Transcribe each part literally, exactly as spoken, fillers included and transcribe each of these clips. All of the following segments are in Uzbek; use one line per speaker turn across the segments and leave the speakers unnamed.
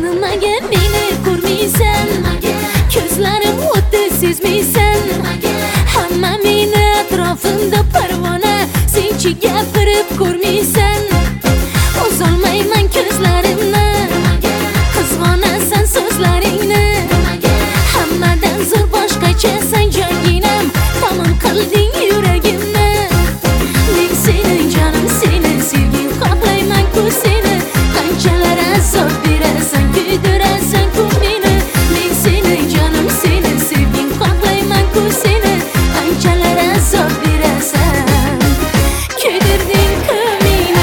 Nimaga meni ko'rmaysan? Ko'zlarim o'tdi sezmaysan? Hamma meni atrofimda parvona, senchi gapirib ko'rmaysan. O'zolmayman ko'zlarimni, qizg'onasan so'zlaringni. Hammadan zo'r boshqachasan joyginam, tamom qilding yuragimni. Men seni jonim, seni sevgim, qo'ymayman-ku seni. Qanchalar azob berasan, kuydirasan ku meni. Men seni jonim, seni sevgim, qo'ymayman-ku seni. Qanchalar azob berasan, kuydirding ku meni.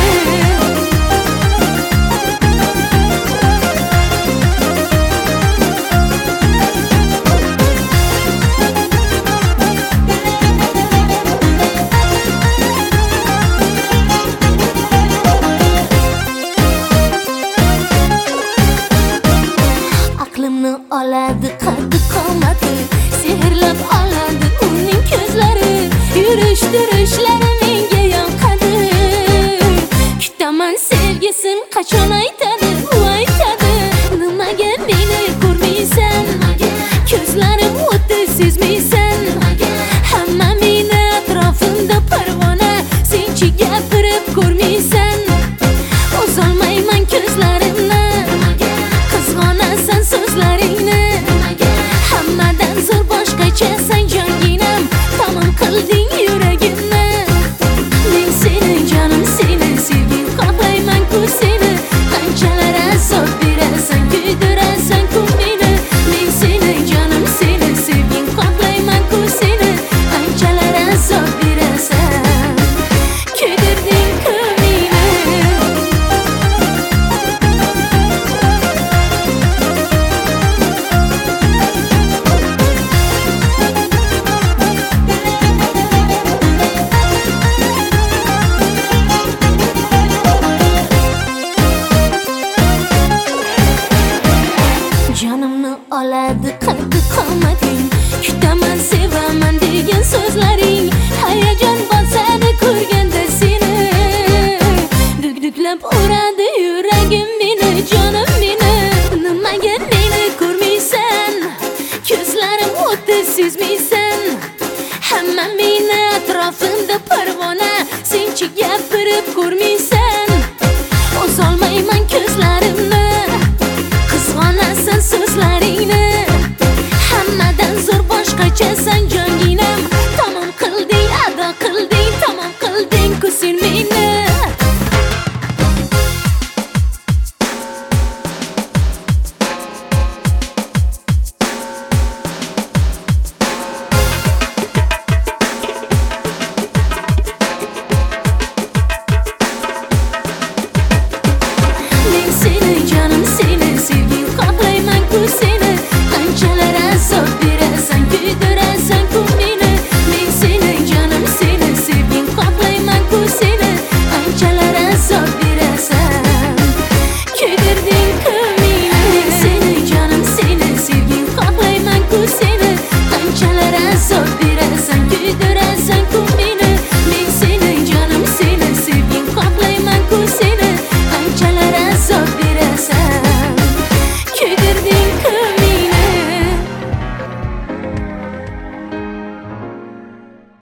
Aqlimni oladi qaddi qomati, sehrlab oladi uning ko'zlari. Yurish turishlari menga yoqadi. Kutaman sevgisim qachon aytadi, u aytadi. Nimaga meni ko'rmaysan? Ko'zlarim o'tdi sezmaysan? Hamma meni atrofimda parvona, senchi gapirib ko'rmaysan. O'zolmayman ko'zlarimni, qizg'onasan so'zlaringni. Hammadan zo'r boshqachasan joyginam, tamom qilding yuragimni. Men seni jonim, seni sevgim, qo'ymayman-ku seni. Qanchalar azob berasan, kuydirasan ku meni. Men seni jonim, seni sevgim, qo'ymayman-ku seni. Qanchalar azob berasan, kuydirding ku meni. Jonimni oladi qaddi qomating, kutaman sevaman degan so'zlaring. Hayajon bosadi ko'rganda seni, duk-duklab uradi yuragim meni, jonim meni. Nimaga meni ko'rmaysan? Ko'zlarim o'tdi sezmaysan? Hamma meni atrofimda parvona, senchi gapirib ko'rmaysan. O'zolmayman ko'zlarimni,